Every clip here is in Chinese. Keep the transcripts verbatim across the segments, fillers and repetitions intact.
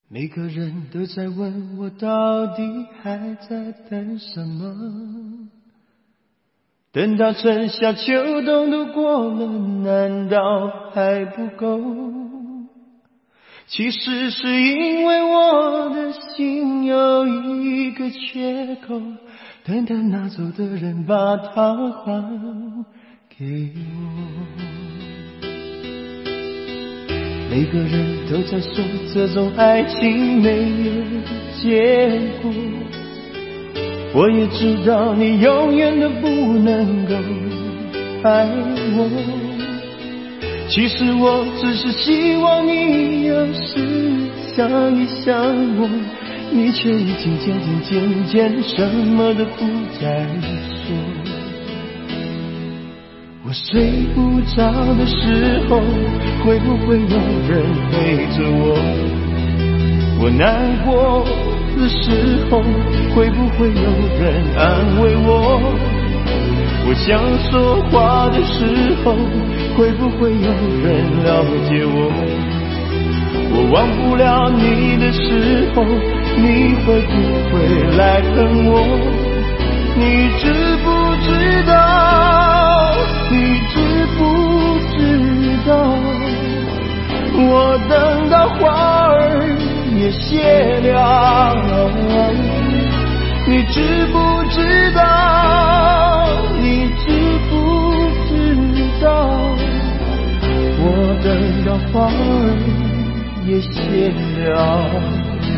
每个人都在问我到底还在等什么，等到春夏秋冬都过了，难道还不够？其实是因为我的心有一个缺口，等待拿走的人把它还给我。每个人都在说这种爱情没有结果，我也知道你永远都不能够爱我。其实我只是希望你有时想一想我，你却已经渐渐渐渐什么都不再说。我睡不着的时候，会不会有人陪着我？我难过的时候，会不会有人安慰我？我想说话的时候，会不会有人了解我？我忘不了你的时候，你会不会来疼我？你知不知道？你知不知道？我等到花儿也谢了，你知不知道？你知不知道？我等到花儿也谢了。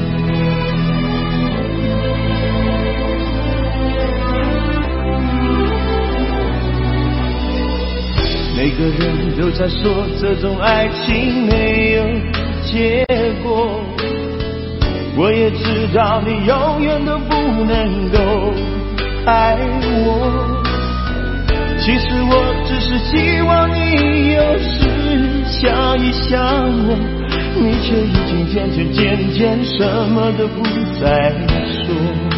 每个人都在说这种爱情没有结果，我也知道你永远都不能够爱我。其实我只是希望你有时想一想我，你却已经渐渐渐渐什么都不再说。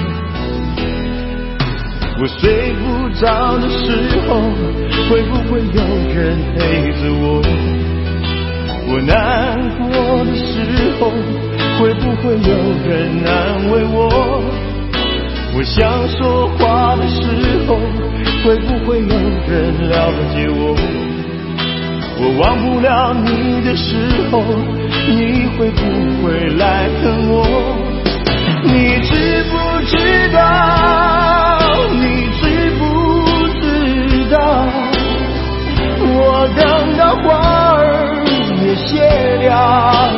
我睡不着的时候，会不会有人陪着我？我难过的时候，会不会有人安慰我？我想说话的时候，会不会有人了解我？我忘不了你的时候，你会不会来疼我？你知不知道？你知不知道？我等到花儿也谢了，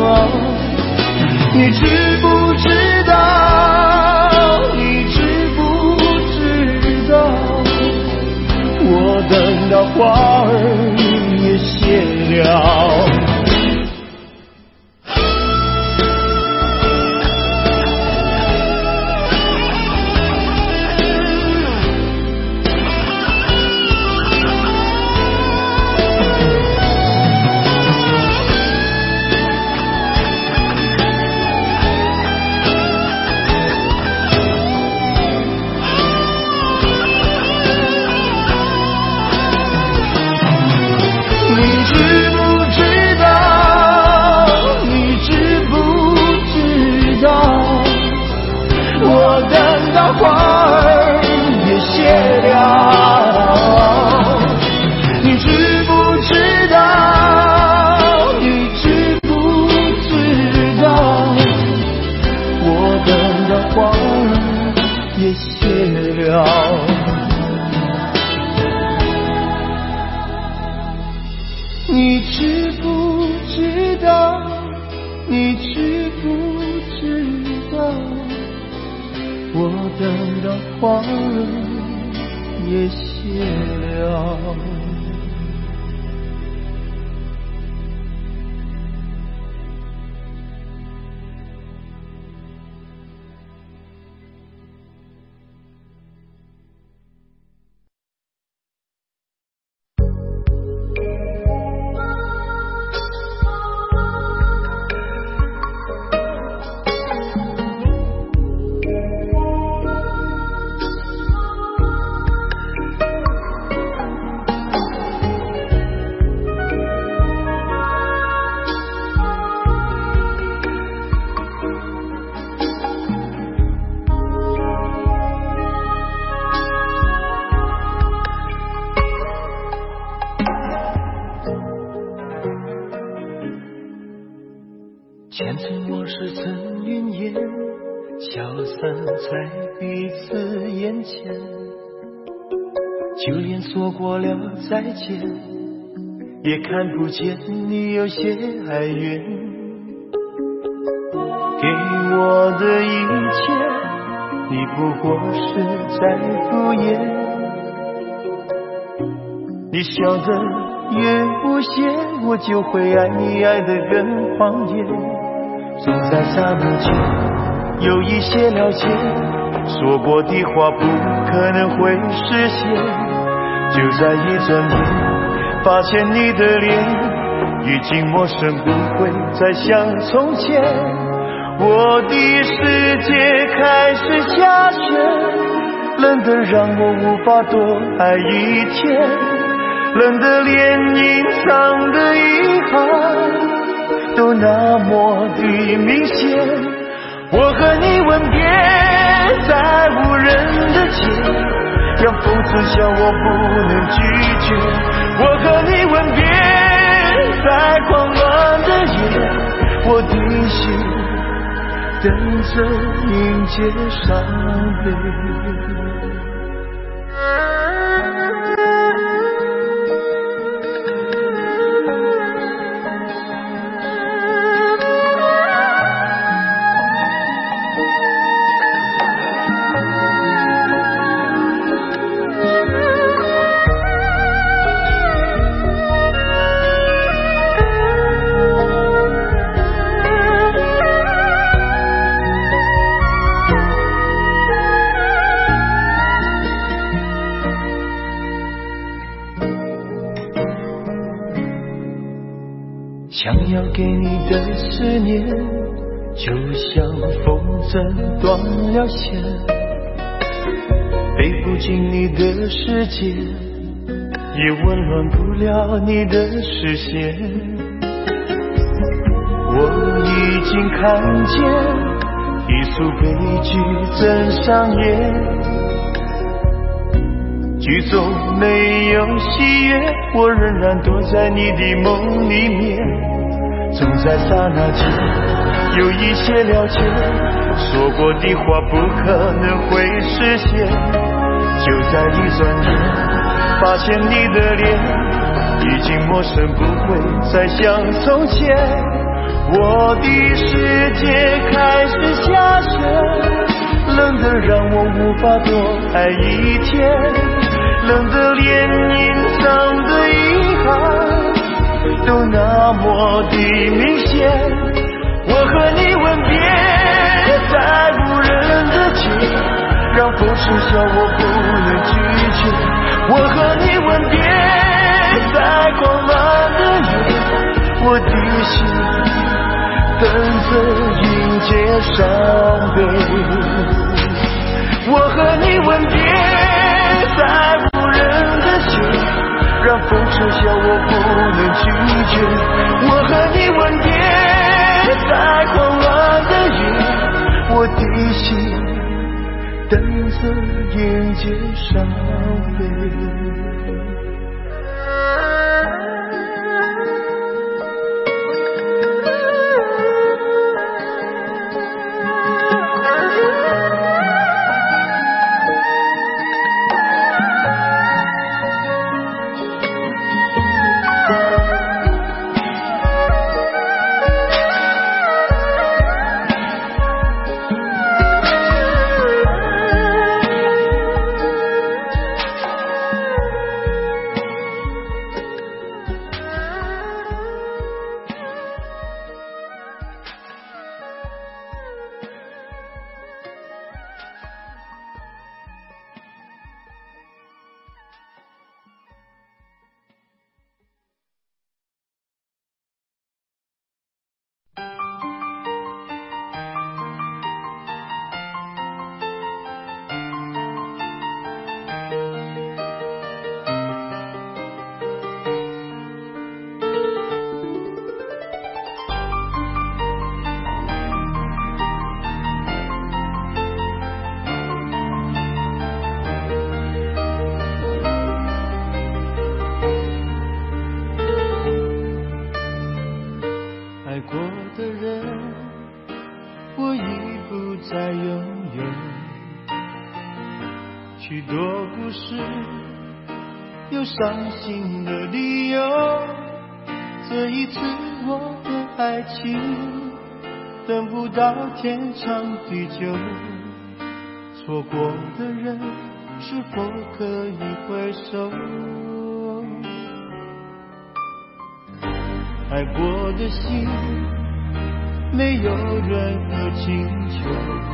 你知不知道？你知不知道？我等到花儿也谢了。你知不知道？你知不知道？我等到花儿也谢了。 就连说过了再见，也看不见你有些哀怨。给我的一切，你不过是在敷衍。你笑得越无邪，我就会爱你爱得更狂野。总在刹那间有一些了解，说过的话不可能会实现。就在一转眼，发现你的脸已经陌生，不会再像从前。我的世界开始下雪，冷得让我无法多爱一天，冷得连隐藏的遗憾都那么的明显。我和你吻别在无人的街，让讽刺笑我不能拒绝。我和你吻别在狂乱的夜，我的心等着迎接伤悲。想要给你的思念，就像风筝断了线，飞不进你的世界，也温暖不了你的视线。我已经看见一出悲剧正上演，剧中没有喜悦，我仍然躲在你的梦里面。总在刹那间有一些了解，说过的话不可能会实现。就在一转眼，发现你的脸已经陌生，不会再像从前。我的世界开始下雪，冷得让我无法多爱一天，冷得连隐藏的遗憾都那么的明显。我和你吻别在无人的街，让风痴笑我不能拒绝。我和你吻别在狂乱的夜，我的心等着迎接伤悲。我和你吻别在无人的街，让风痴笑我不能拒绝。我和你吻别在狂乱的夜，我的心等着迎接伤悲。许多故事有伤心的理由。这一次我的爱情等不到天长地久，错过的人是否可以回首？爱过的心没有任何请求，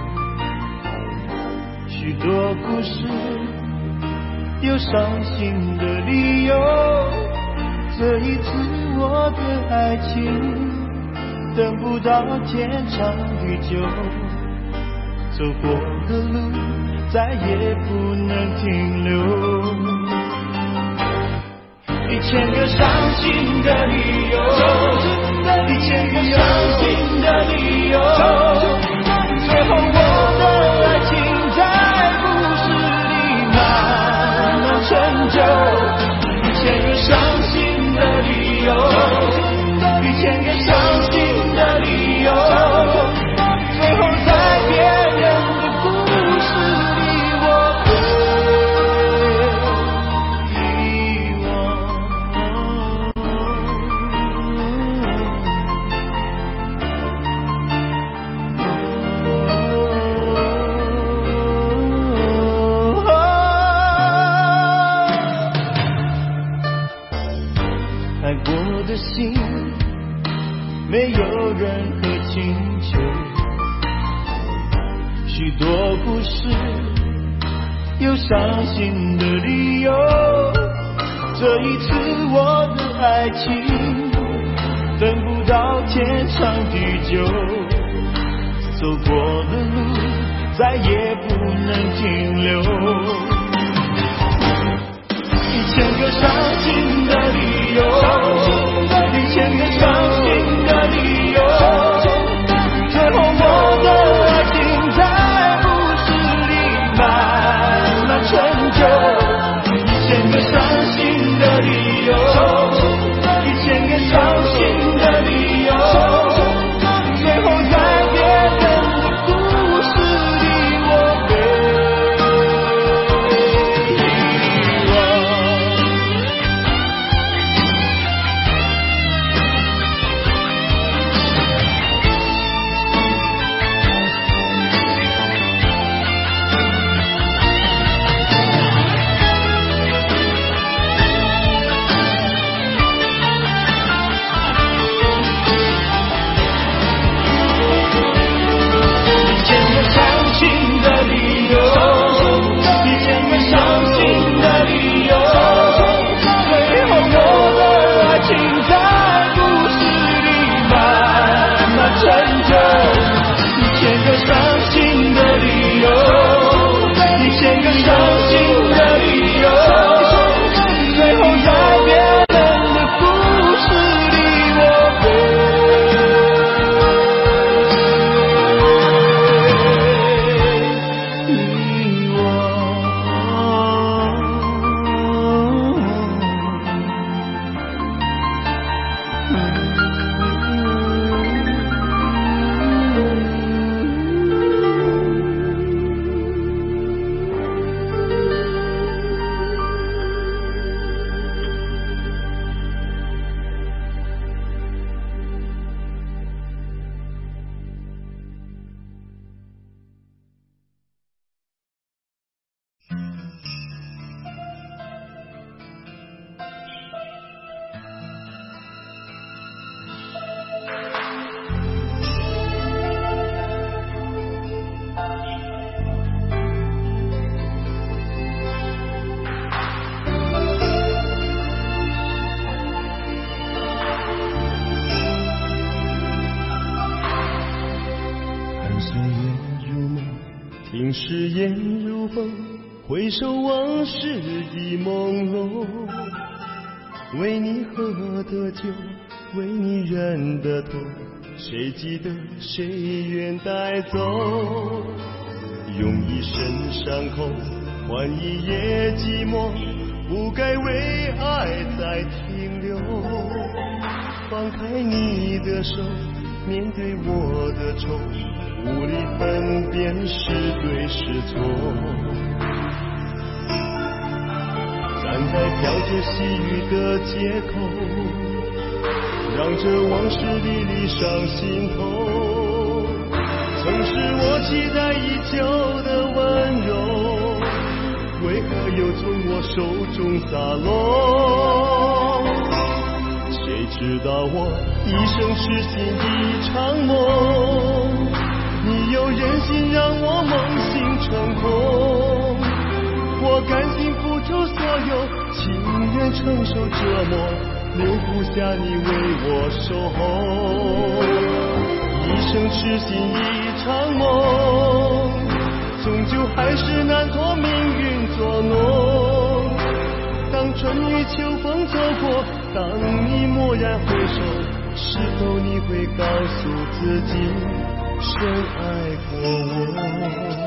许多故事有伤心的理由。这一次我的爱情等不到天长地久，走过的路再也不能停留。一千个伤心的理由，一千个伤心的理由，最后我的爱情在故事里慢慢成就。一千个伤心的理由，一千个伤心的理由，最后在别人的故事里我被遗忘。爱过的心没有任何请求，许多故事有伤心的理由。这一次我的爱情等不到天长地久，走过的路再也不能停留。一千个伤心的理由，一千个伤心的理由，最后我的爱情在故事里慢慢成就。一千个伤心的理由，一千个伤心的理由，最后在别人的故事里我被誓言如风，回首往事已朦胧。为你喝的酒，为你忍的痛，谁记得谁愿带走？用一生伤口换一夜寂寞，不该为爱再停留。放开你的手，面对我的愁，无力分辨是对是错。站在飘着细雨的街口，让这往事历历上心头。曾是我期待已久的温柔，为何又从我手中洒落？谁知道我一生痴心一场梦，你又忍心让我梦醒成空。我甘心付出所有，情愿承受折磨，留不下你为我守候。一生痴心一场梦，终究还是难脱命运作弄。当春雨秋风走过，当你蓦然回首，是否你会告诉自己深爱过我？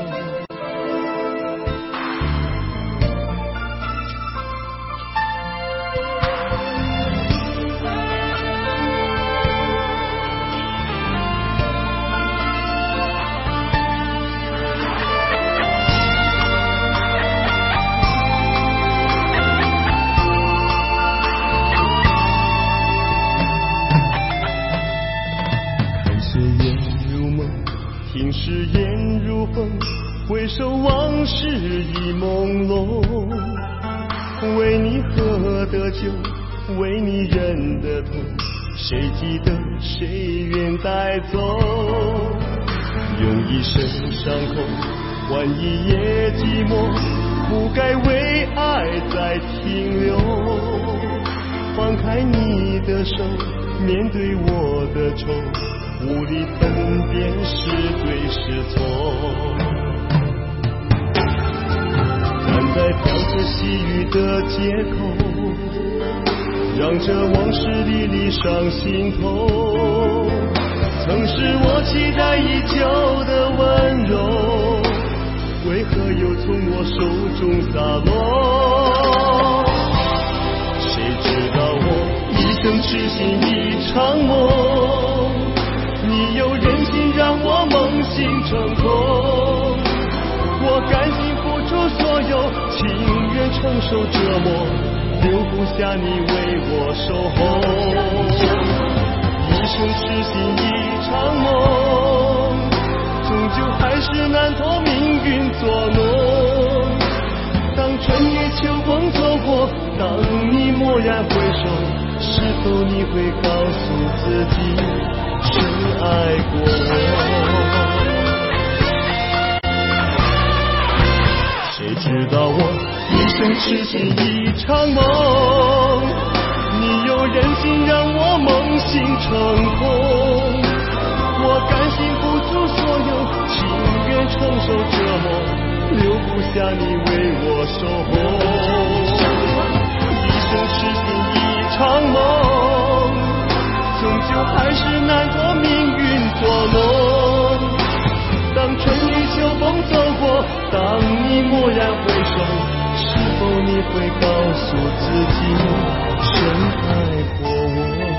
誓言如风，回首往事已朦胧。为你喝的酒，为你忍的痛，谁记得谁愿带走？用一生伤口换一夜寂寞，不该为爱再停留。放开你的手，面对我的愁，无力分辨是对是错。站在飘着细雨的街口，让这往事历历上心头。曾是我期待已久的温柔，为何又从我手中洒落？谁知道我一生痴心一场梦，你又忍心让我梦醒成空。我甘心付出所有，情愿承受折磨，留不下你为我守候。一生痴心一场梦，终究还是难脱命运作弄。当春雨秋风走过，当你蓦然回首，是否你会告诉自己深爱过我？谁知道我一生痴心一场梦，你又忍心让我梦醒成空。我甘心付出所有，情愿承受折磨，留不下你为我守候。一生痴心一场梦，终究还是难脱命运作弄。当春雨秋风走过，当你蓦然回首，是否你会告诉自己深爱过我？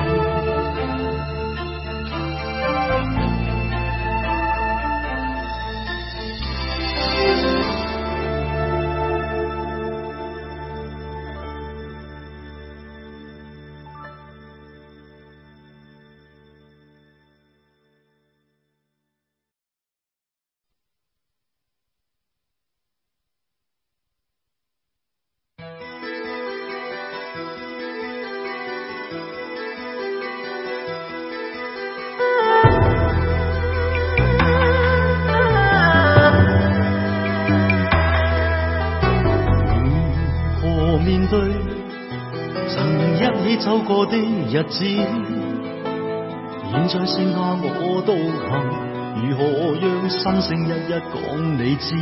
走過的日子，現在剩下我獨行，如何讓心聲一一講你知？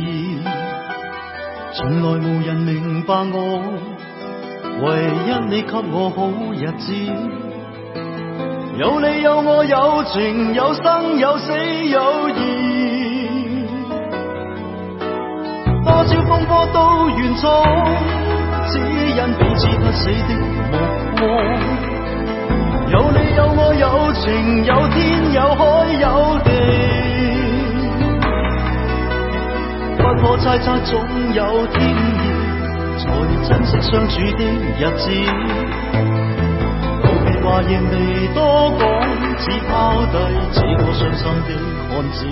從來無人明白我，唯一你給我好日子。有你有我有情有生有死有義，多少風波都願闖，只因彼此不死的目光。有你有我有情有天有海有地，不可猜測總有天意， 才珍惜相處的日子。道別話亦未多講，只拋低這個傷心的漢子。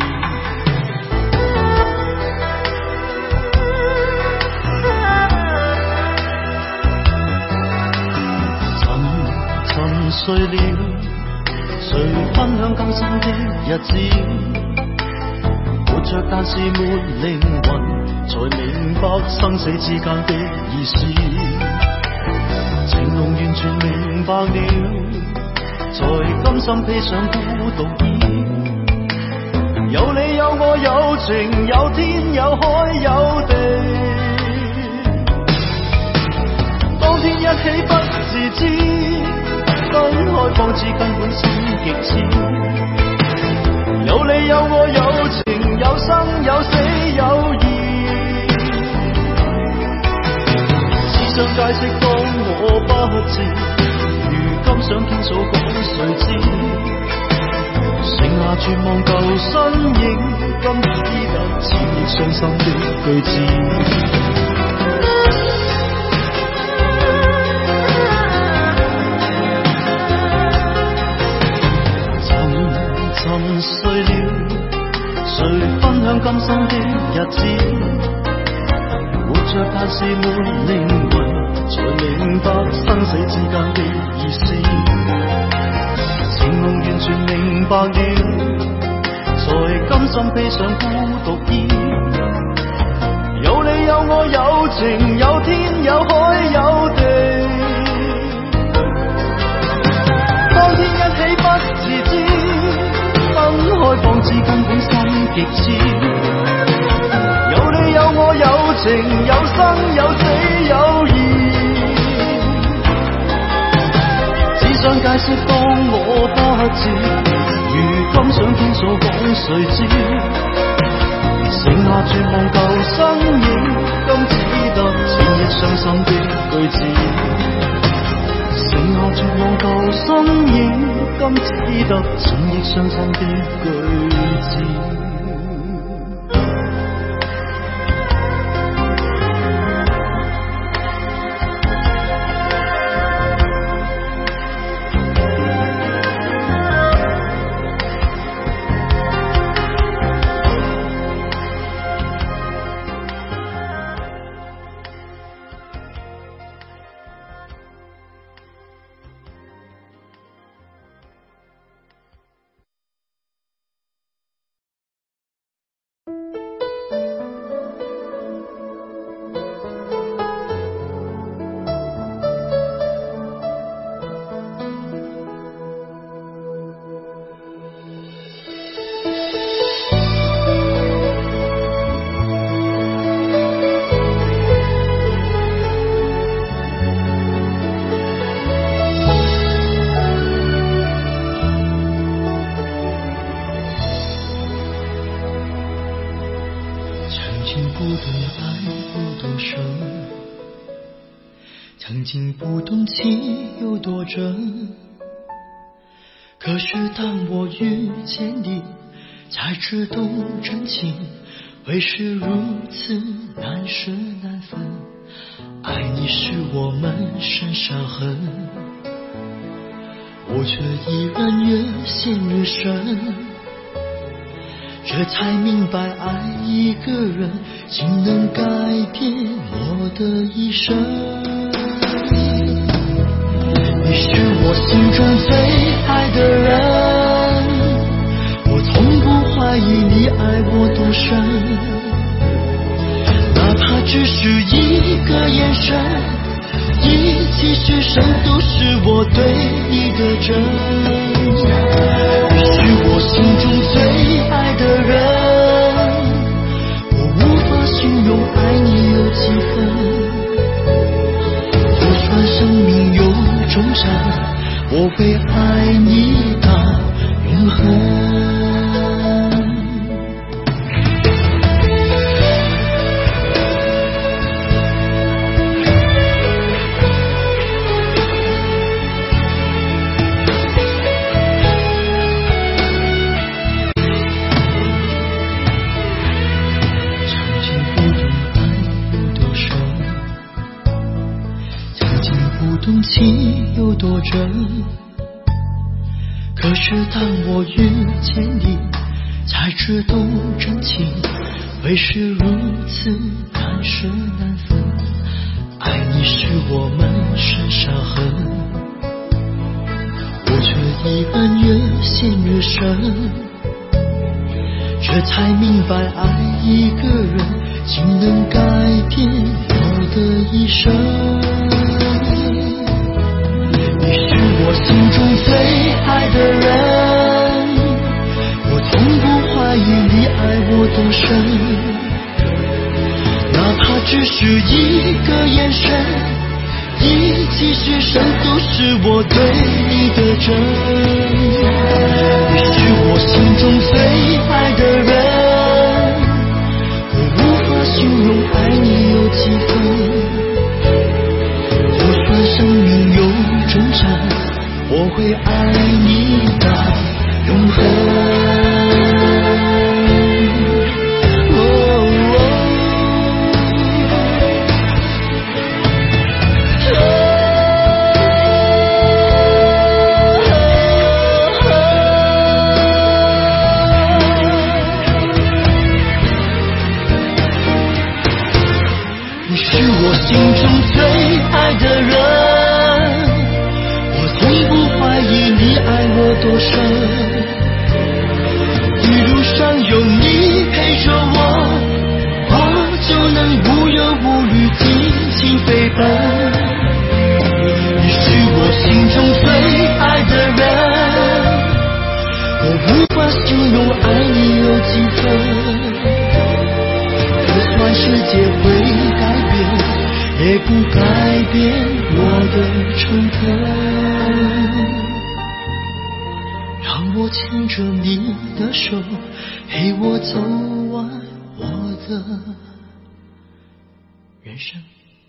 沉沉睡了，誰分享今生的日子？活着但是沒靈魂，才明白生死之間的意思。情濃完全明白了，才甘心披上孤獨衣。有你有我有情有天有海有地，當天一起不自知，分開方知根本心極痴。有你有我有情有生有死有義，只想解釋當我不知，如今想傾訴講誰知？剩下絕望舊身影，今只得千億傷心的句子。沉睡了，誰分享今生的日子？活着但是沒靈魂，才明白生死之間的意思。情濃完全明白了，才甘心披上孤獨衣。有你有我有情有天有海有地，當天一起不自知，分開方知根本心極痴。有你有我有情有生有死有義，只想解釋當我不知，如今想傾訴講誰知？剩下絕望舊身影，今只得千億傷心的句子。剩下絕望舊身影，今只得千億傷心的句子。 曾经不懂情有多真，可是当我遇见你，才知懂真情会是如此难舍难分。爱你是我们身上痕，我却依然越陷越深，这才明白爱一个人竟能改变我的一生。你是我心中最爱的人，我从不怀疑你爱我多深，哪怕只是一个眼神，一起失声都是我对你的真。你是我心中最爱的人，我无法形容爱你有几分，就算生命有终站，我会爱你到永恒。 懂情有多真，可是当我遇见你，才知懂真情会是如此难舍难分。爱你是我们身上痕，我却遗憾越陷越深，却才明白爱一个人竟能改变我的一生。你是我心中最爱的人，我从不怀疑你爱我多深，哪怕只是一个眼神，一几时声，都是我对你的真。你是我心中最爱的人，我无法形容爱你有几分。就算生命有终站，我会爱你到永恒。心中最爱的人，我从不怀疑你爱我多深，一路上有你陪着我，我就能无忧无虑尽情飞奔。你是我心中最爱的人，我无法形容爱你有几分。就算世界会改变，也不改变我的诚恳。让我牵着你的手，陪我走完我的人生。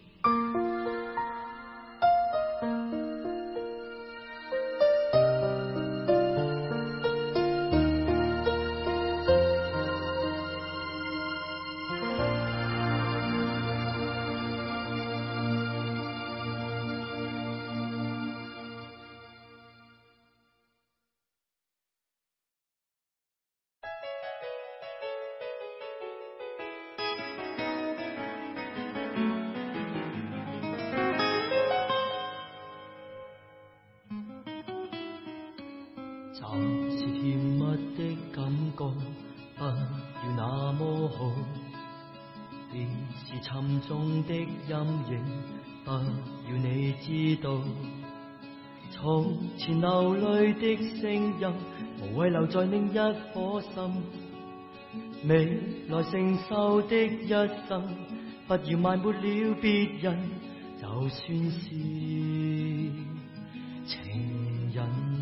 暂是甜蜜的感覺，不要那麼好。別是沉重的陰影，不要你知道。從前流淚的聲音，無謂留在另一顆心。未來承受的一生，不要埋沒了別人，就算是情人。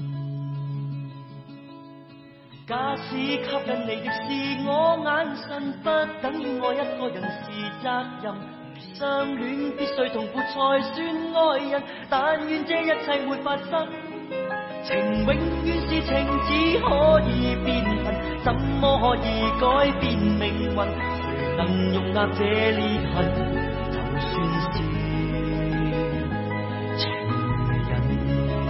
假使吸引你的是我眼神，不等於愛一個人是責任。如相戀必須痛苦才算愛人，但願這一切沒發生。情永遠是情，只可以變恨，怎麼可以改變命運？誰能容納這裂痕？就算是情人。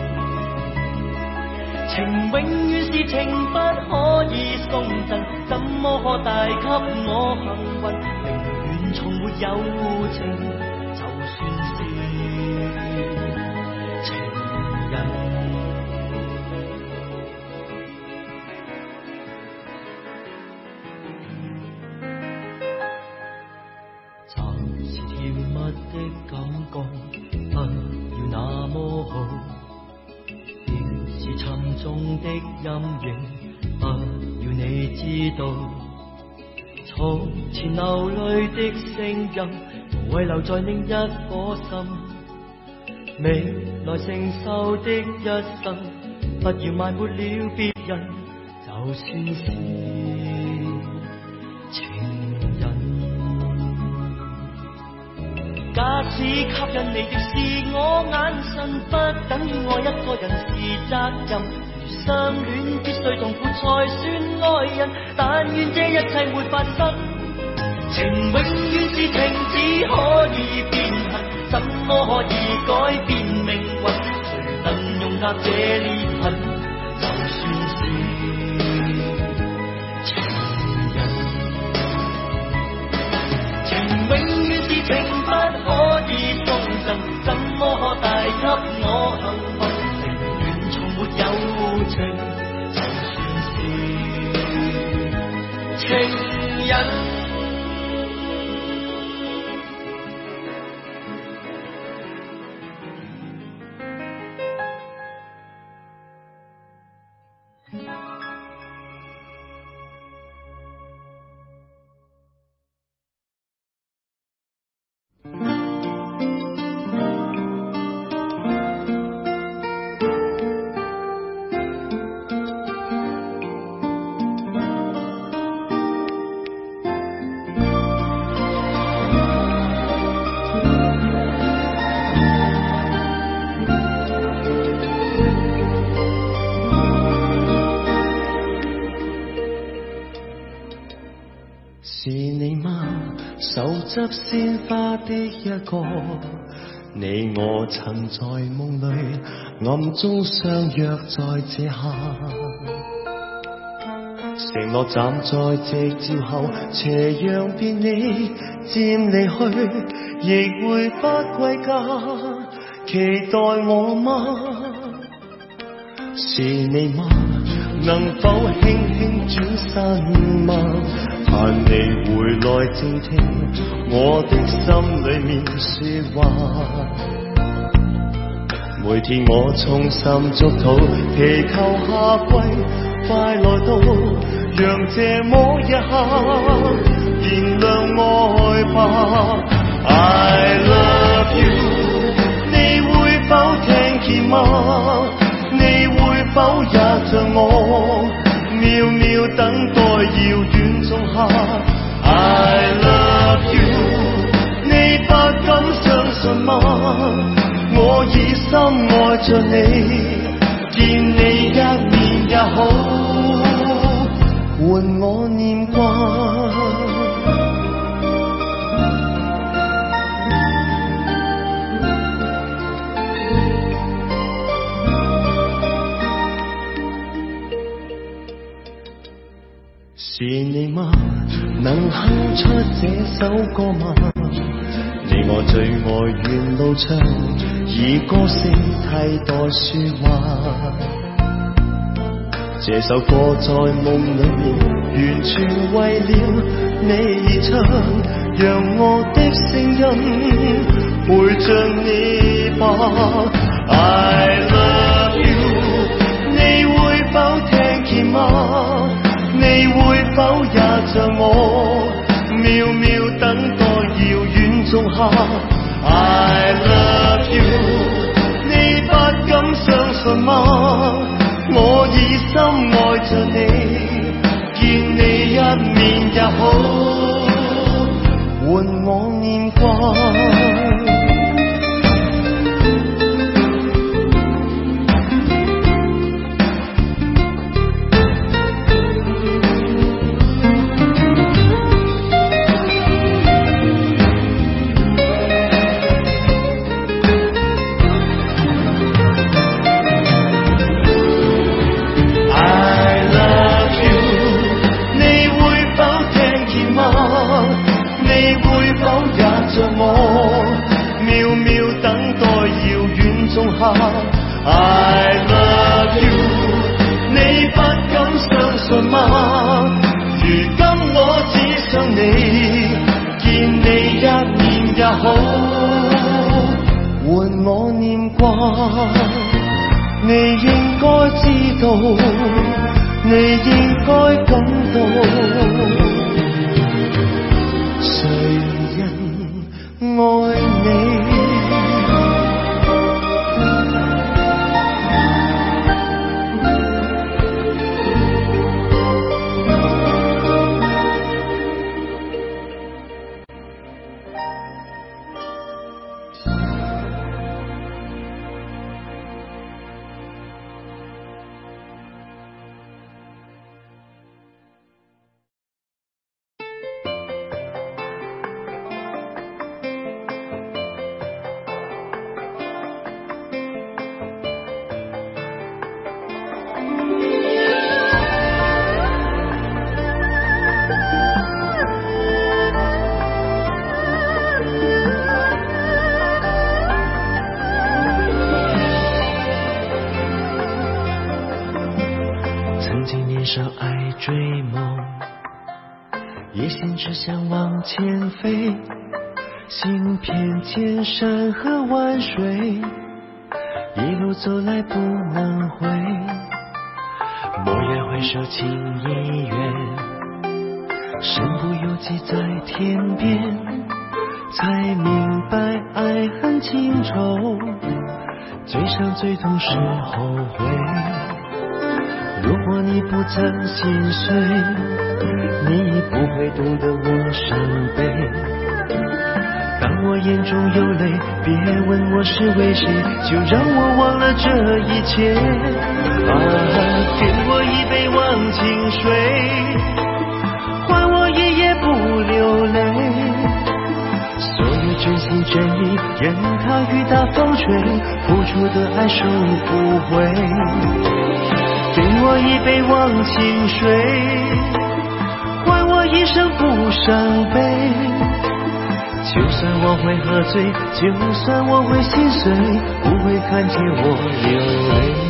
情永遠是情，不可以送贈，怎麼可帶給我幸運？寧願從沒有情，就算是情人。暫時甜蜜的感覺，不要那麼好。是沉重的陰影，不要你知道。從前流淚的聲音，無謂留在另一顆心。未來承受的一生，不要埋沒了別人，就算是情人。假使吸引你的是我眼神，不等於愛一個人是責任。如相戀必須痛苦才算愛人，但願這一切沒發生。情永遠是情，只可以變恨，怎麼可以改變命執鮮花的一個，你我曾在夢裏暗中相約在這下，承諾站在夕照後，斜陽便你漸離去，亦會不歸家。期待我嗎？是你嗎？能否輕輕轉身嗎？盼你回來靜聽我的心裏面說話。每天我衷心祝禱，祈求夏季快來到，讓這麼一刻燃亮愛吧。I love you， 你會否聽見嗎？你會否也像我秒秒等待遙遠仲夏。 I love you， 你不敢相信嗎？我已深愛着你，見你一面也好，換我念掛。是你嗎？能哼出這首歌嗎？你我最愛沿路唱，以歌聲替代說話。這首歌在夢裏面，完全為了你而唱，讓我的聲音陪着你吧。I love you， 你會否聽見嗎？你會否也像我秒秒等待遙遠仲夏。 I love you， 你不敢相信嗎？我已深愛着你，見你一面也好，換我念掛。I love you， 你不敢相信嗎？如今我只想你，見你一面也好，換我念掛。你應該知道，你應該感到，誰人愛你？ 少爱追梦，一心只想往前飞，行遍千山和万水，一路走来不能回。蓦然回首，情已远，身不由己在天边，才明白爱恨情仇，最伤最痛是后悔。如果你不曾心碎，你不会懂得我伤悲。当我眼中有泪，别问我是为谁，就让我忘了这一切。啊，给我一杯忘情水，换我一夜不流泪。 真心真意，任它雨打风吹，付出的爱收不回。给我一杯忘情水，换我一生不伤悲。就算我会喝醉，就算我会心碎，不会看见我流泪。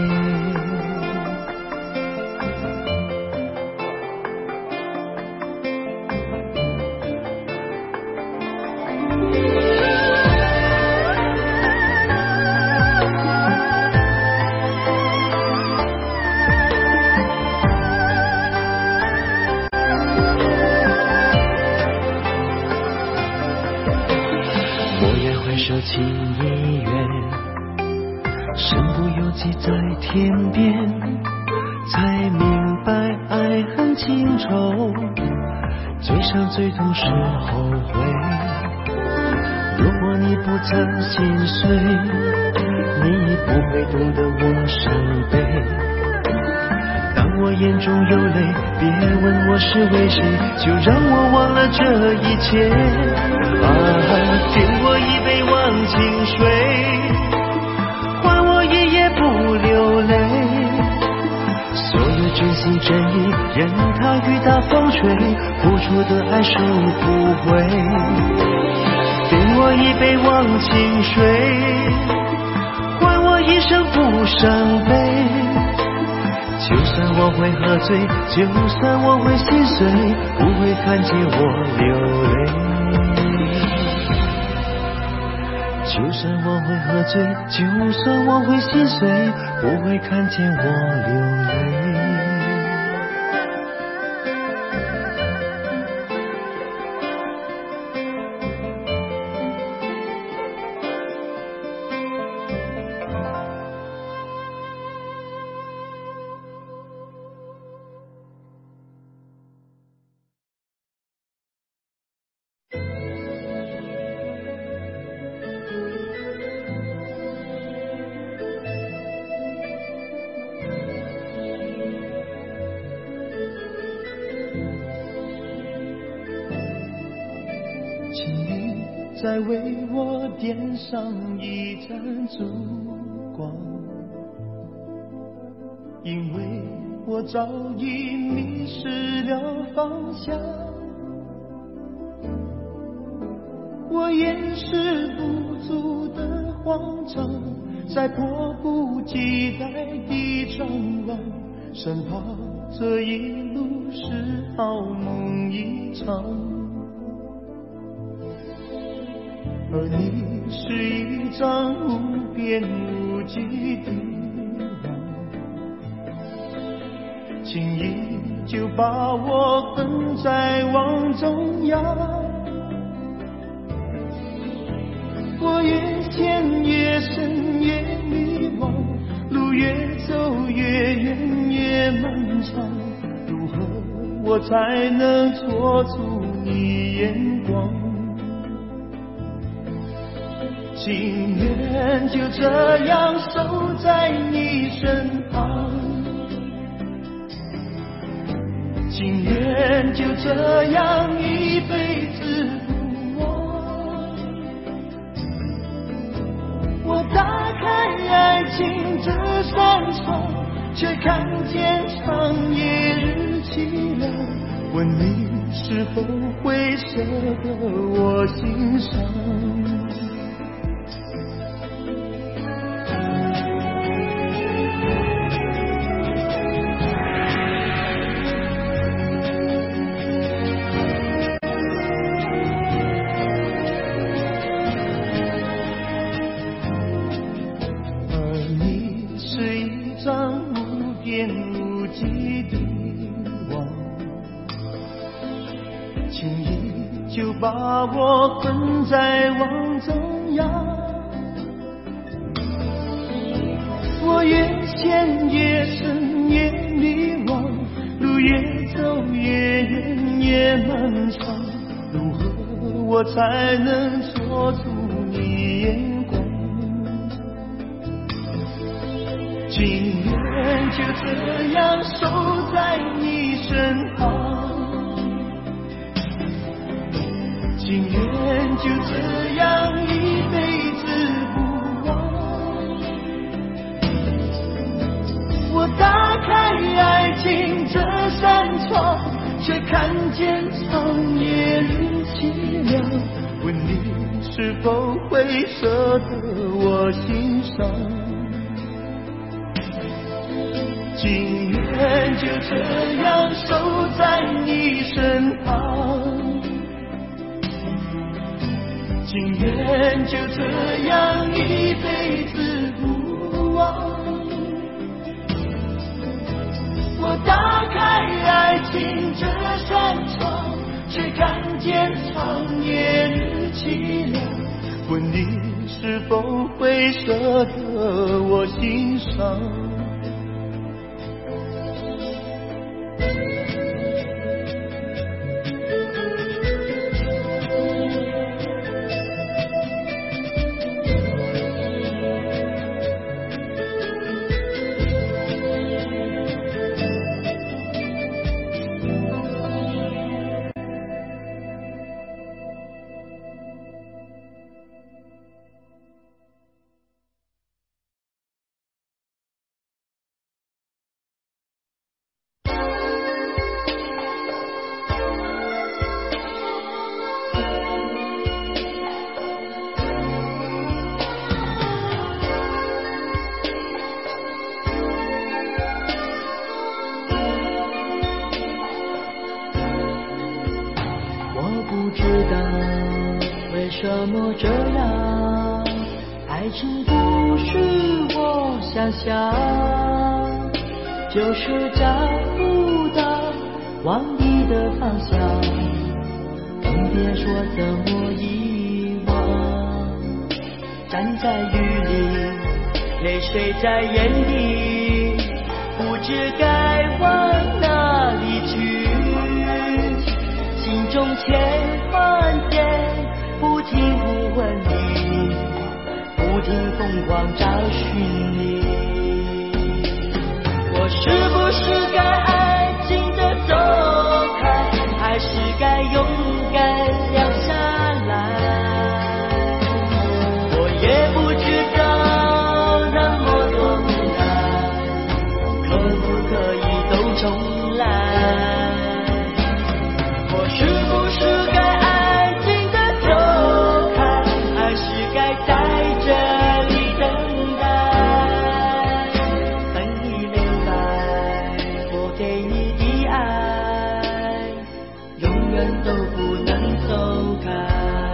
手情意远，身不由己在天边，才明白爱恨情仇，最伤最痛是后悔。如果你不曾心碎，你不会懂得我伤悲。当我眼中有泪，别问我是为谁，就让我忘了这一切。啊，给我一杯忘情水，换我一夜不流泪。所有真心真意，任它雨打风吹，付出的爱收不回。给我一杯忘情水，换我一生不伤悲。就算我会喝醉，就算我会心碎，不会看见我流泪。就算我会喝醉，就算我会心碎，不会看见我流泪。 请你再为我点上一盏烛光，因为我早已迷失了方向。我掩饰不住的慌张，在迫不及待地张望，生怕这一路是好梦一场。而你是一张无边无际的网，轻易就把我困在网中央。我越陷越深越迷惘，路越走越远越漫长，如何我才能捉住你眼光？情愿就这样守在你身旁，情愿就这样一辈子不忘。我打开爱情这扇窗，却看见长夜日凄凉。问你是否会舍得我心伤？把我困在网中央，我越陷越深越迷惘，路越走越远越漫长，如何我才能捉住你眼光？情愿就这样守在你身旁，情愿就这样一辈子不忘。我打开爱情这扇窗，却看见长夜里凄凉。问你是否会舍得我心伤？情愿就这样守在你身旁，情愿就这样一辈子不忘。我打开爱情这扇窗，却看见长夜里凄凉。问你是否会舍得我心伤？ 怎么这样？爱情不是我想象，就是找不到往你的方向，更别说怎么遗忘。站在雨里，泪水在眼里，不知该往哪里去，心中千万遍不停呼唤你，不停疯狂找寻你。我是不是该安静地走开，还是该勇敢留下来？我也不知道那么多无奈，可不可以都重来？我是不是该安静地走开，还是该在这里等待？等你明白，我给你的爱永远都不能走开。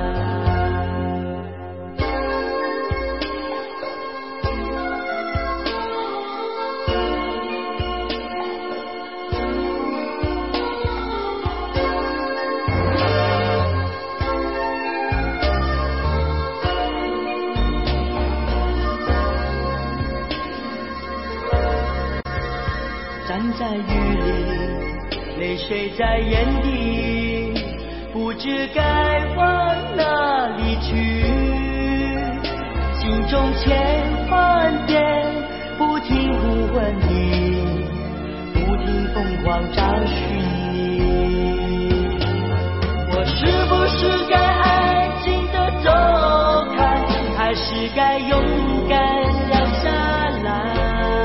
站在雨里，泪水在眼底，不知该往哪里去，心中千万遍不停呼唤你，不停疯狂找寻你。我是不是该安静地走开，还是该勇敢留下来？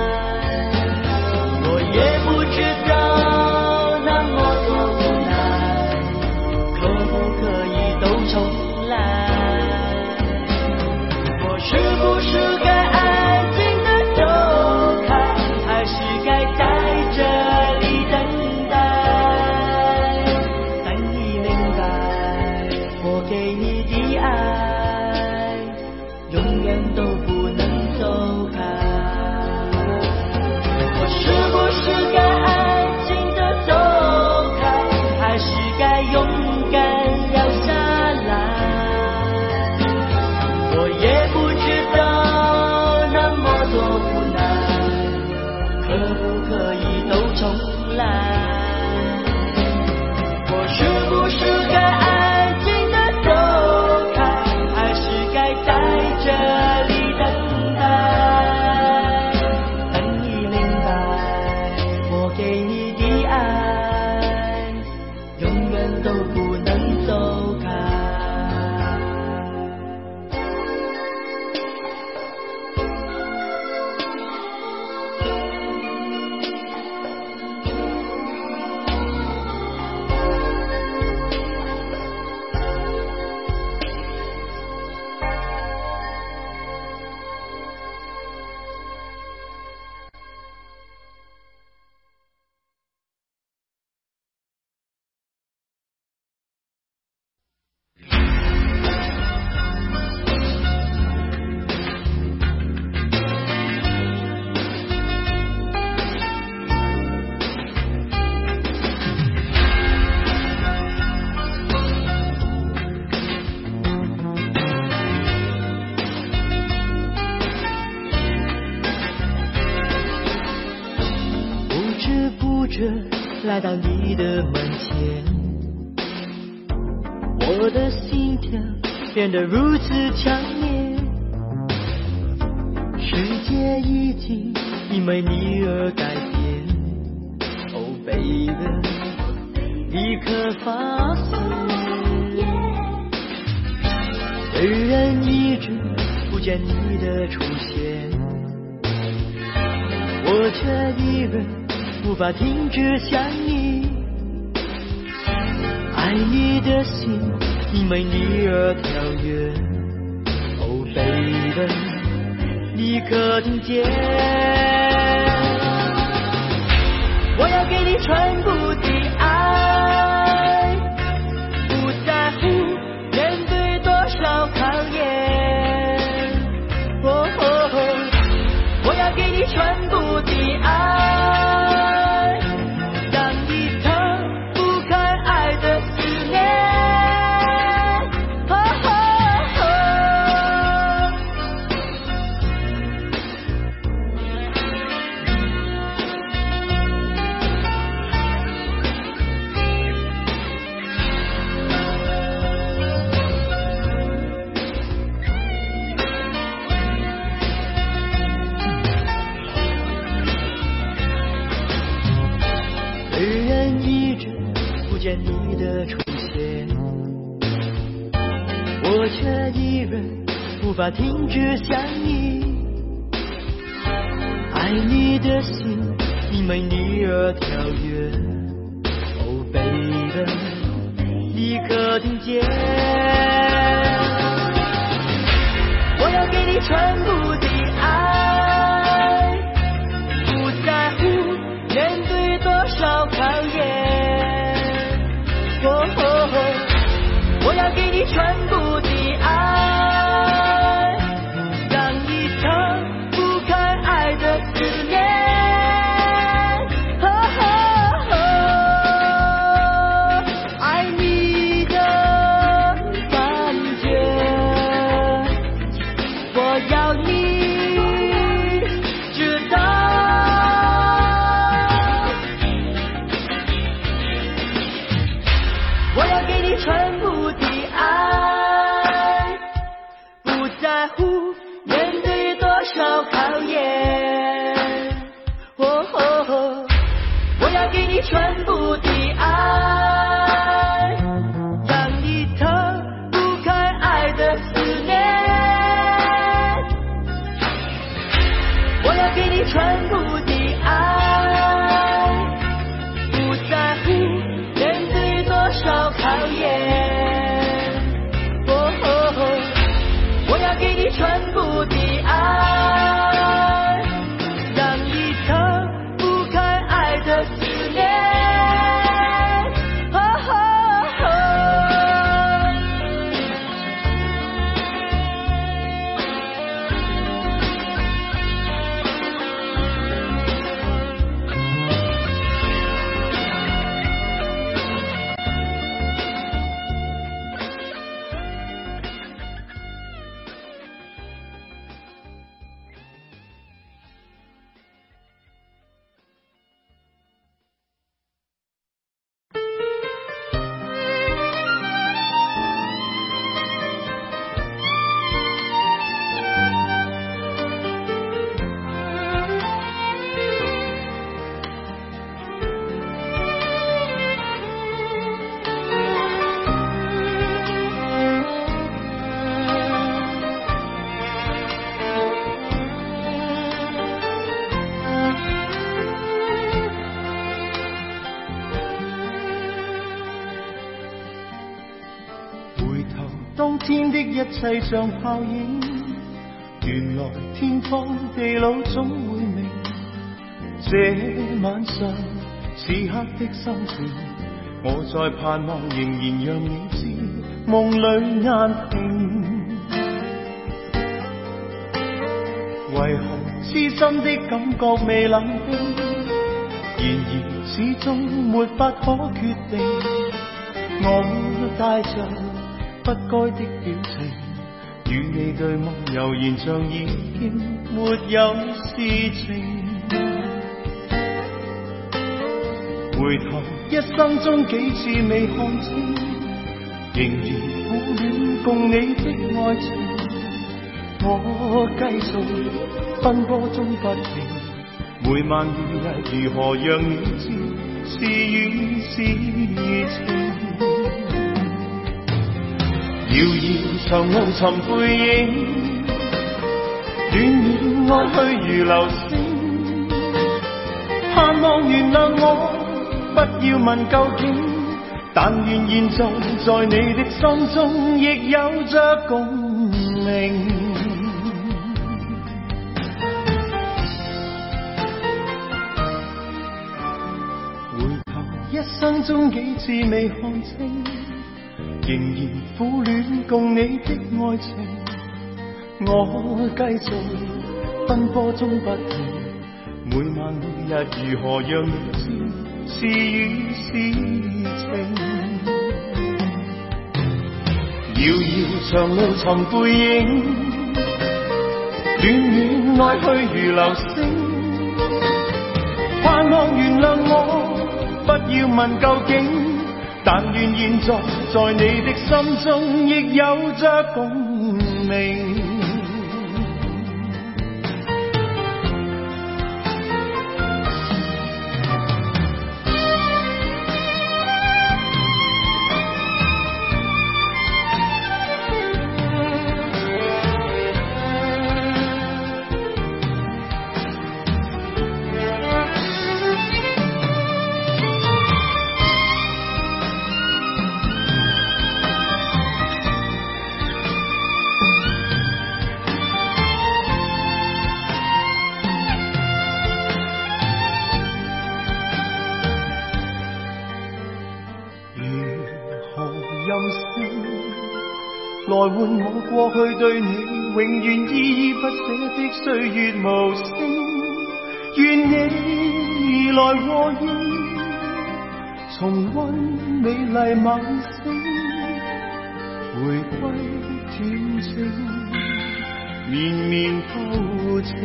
也不知道那么多无奈，可不可以都重来？我是不是该安静地走开，还是该在这里等待？等你明白，我给你的爱永远都不能走开。我是不是该安静地走开，还是该勇敢留下来？我也不知道着来到你的门前，我的心跳变得如此强烈，世界已经因为你而改变。Oh baby， 立刻发现，虽然一直不见你的出现，我却依然无法停止想你。爱你的心因为你而跳跃。Oh baby， 立刻听见，我要给你全部的爱，不在乎面对多少考验。哦哦哦，我要给你全部的爱，让你逃不开爱的思念。哦哦虽然一直不见你的出现，我却依然无法停止想你。爱你的心因为你而跳跃。Oh baby， 立刻听见，我要给你全部的爱，不在乎面对多少考验。哦哦哦，我要给你全部的爱，让你逃不开爱的思念。哦哦哦，爱你的感觉，我要你知道。我要给你全部的爱，不在乎面对多少考验。哦哦哦，我要给你全部的爱，让你逃不开爱的思念。我要给你全部的爱，不在乎面对多少考验。哦哦哦，我要给你全部的爱，让你逃不开爱的思念。哦哦哦， 當天的一切像泡影，原來天荒地老總會明。這晚上此刻的心情，我在盼望仍然讓你知，夢裏眼平。為何痴心的感覺未冷冰？然而始終沒法可決定。我帶着不該的表情，與你對望，悠然像已經沒有事情。 回頭一生中幾次未看清，仍然苦戀共你的愛情。我繼續奔波中不停，每晚每日如何讓你知是與是情。遙遙長路尋背影，戀戀愛去如流星，盼望原諒我，不要問究竟，但願現在在你的心中亦有着共鳴。一生中幾次未看清，仍然苦戀共你的愛情。我繼續奔波中不停，每晚每日如何讓你知是與是情。遙遙長路尋背影，戀戀愛去如流星，盼望原諒我，不要問究竟，但願現在在你的心中亦有着共鳴。來換我過去對你永遠依依不捨的歲月無聲，願你來和應，重溫美麗晚星，回歸恬靜綿綿柔情。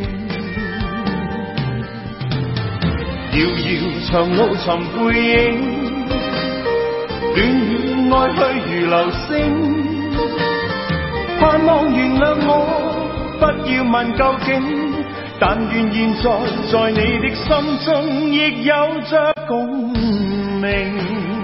遙遙長路尋背影，戀戀愛去如流星，盼望原諒我，不要問究竟，但願現在在你的心中亦有着共鳴。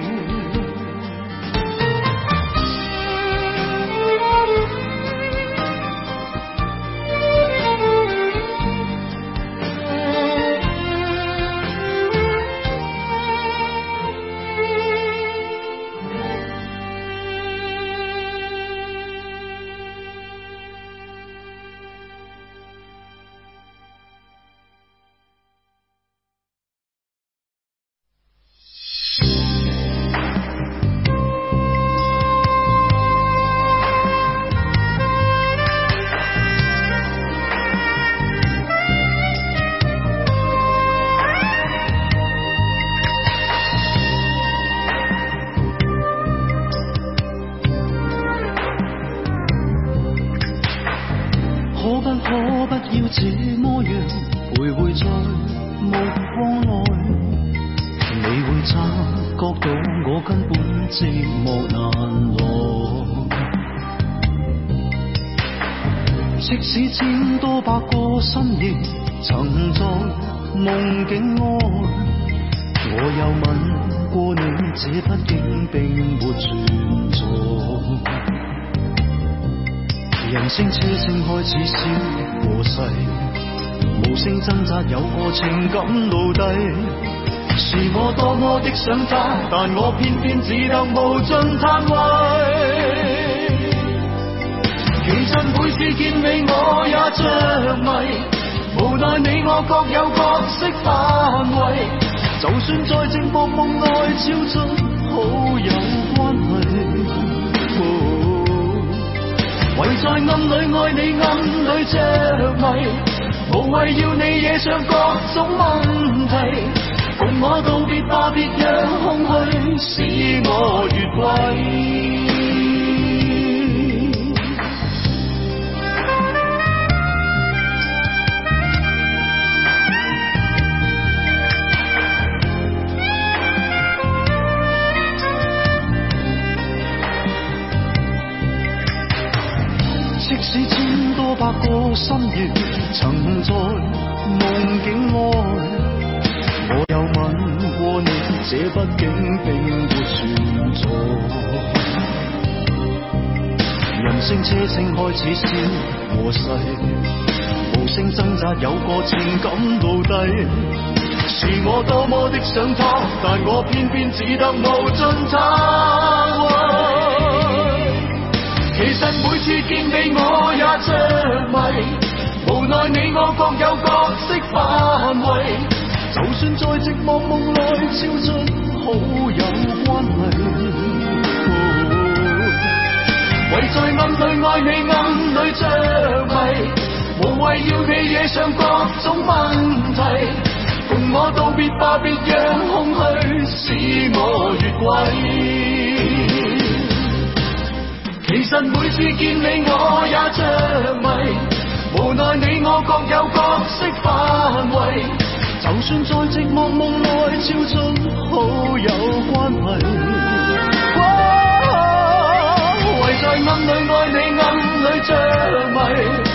這麼樣徘徊在目光內，你會察覺到我根本寂寞難耐。即使千多百個深夜曾在夢境愛，我又問過你，這畢竟並沒存在。人聲車聲開始消過世，無聲掙扎有個情感奴隸，是我多麼的想他，但我偏偏只得無盡嘆謂。其實每次見你我也着迷，無奈你我各有角色範圍，就算在正薄夢內超出好友關係。唯在暗裏愛你，暗裏着迷，無謂要你惹上各種問題。共我道別吧，別讓空虛使我越軌。 多百個心願，曾在夢境內。我有吻過你，這畢竟並沒存在。人聲車聲開始消和逝，無聲掙扎有個情感奴隸。是我多麼的想他，但我偏偏只得無盡嘆謂。其實每次見你我也着迷，無奈你我各有各式範圍。就算在寂寞夢內超出好友關係，唯在暗裏愛你暗裏着迷，無謂要你惹上各種問題。共我道別吧，別讓空虛使我越軌。其實每次見你我也着迷，無奈你我各有各式範圍。就算在寂寞夢內超出好友關係，唯在暗裏愛你暗裏着迷。